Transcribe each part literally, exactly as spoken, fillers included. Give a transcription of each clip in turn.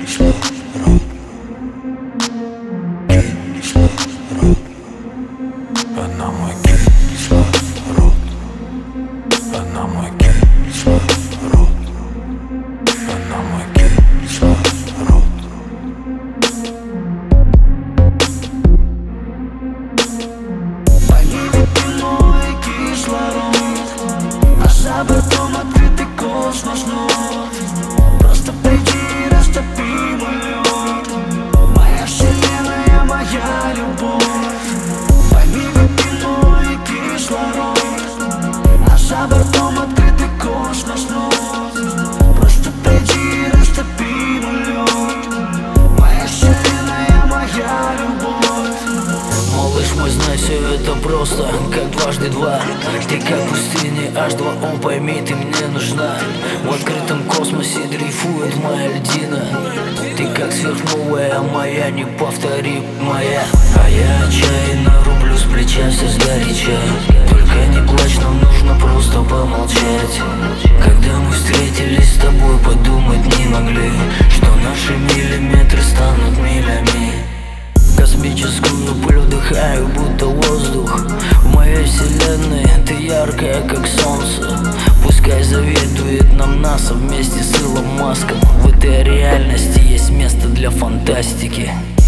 кислород, кислород. Она мой кислород, она мой кислород, она мой кислород. Пойми, ведь ты мой кислород, а за бортом открытый космос вновь. Просто приди, растопи мой лед, моя вселенная, моя любовь. Пойми, ведь ты мой кислород, а за бортом открытый космос вновь. Просто приди, растопи мой лед, моя вселенная, моя любовь. Малыш мой, знай, все это просто, как дважды два. Ты как пустыня эйч два о, пойми, ты мне нужна. В открытом космосе дрейфует моя льдина. Ты как сверхновая, моя неповторимая. А я отчаянно рублю с плеча все сгоряча. Только не плачь, нам нужно просто помолчать. Когда мы встретились с тобой, подумать не могли, что наши миллиметры станут милями. Космическую пыль вдыхаю, будто воздух. В моей вселенной ты яркая, как солнце. Пускай завидует нам НАСА вместе с Илоном Маском. В этой реальности есть место для фантастики.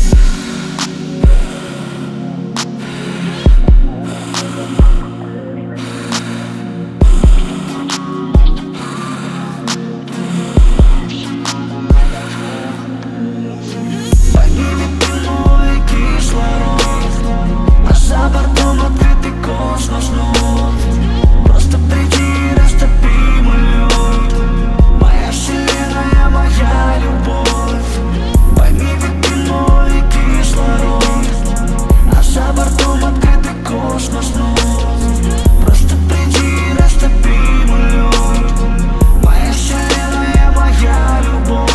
За бортом открытый космос вновь. Просто приди, растопи мой лед, моя вселенная, моя любовь. Пойми, ведь ты мой кислород, а за бортом открытый космос вновь. Просто приди, растопи мой лед, моя вселенная, моя любовь.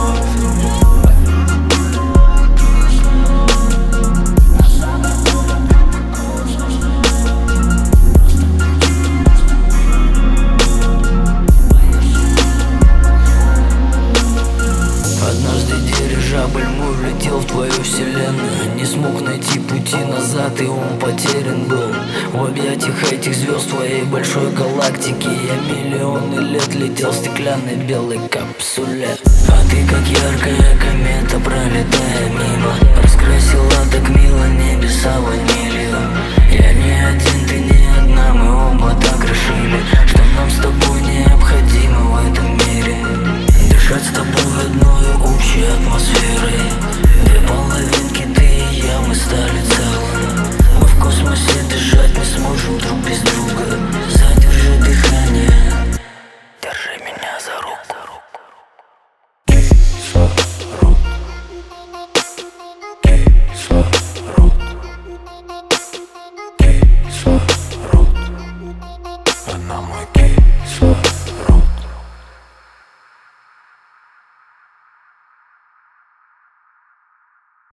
Однажды дирижабль мой влетел в твою вселенную. Не смог найти пути назад, и он потерян был в объятиях этих звезд твоей большой галактики. Я миллионы лет летел в стеклянной белой капсуле. А ты как яркая комета, пролетая мимо, раскрасила так мило небеса ванилью. Я не один, ты не одна, мы оба так решили, что нам с тобой необходимо в этом мире. Дышать с тобой одной общей атмосферой. Две половинки, ты и я, мы стали целым. Мы в космосе дышать не сможем друг без друга.